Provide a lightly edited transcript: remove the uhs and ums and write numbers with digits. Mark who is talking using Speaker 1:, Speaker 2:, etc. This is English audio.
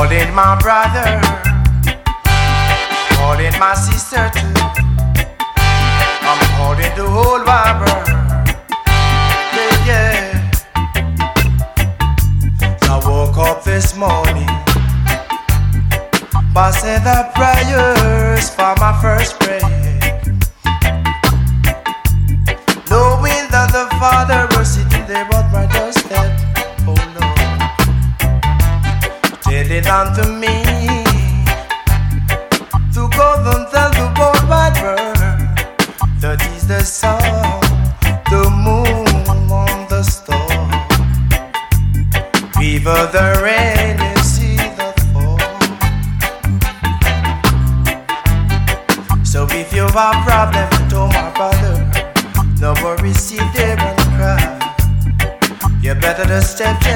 Speaker 1: Calling my brother, calling my sister too. I'm calling the whole wide world. Yeah. I woke up this morning, but said the prayers for my first break, knowing that the Father was sitting there at my doorstep. Oh Lord, tell it unto me to go and tell the whole wide world that He's the sun, the moon, and the star, river, the rain, and sea that fall. So if you have problems, you told my brother, no worries, sit there and cry. You better just step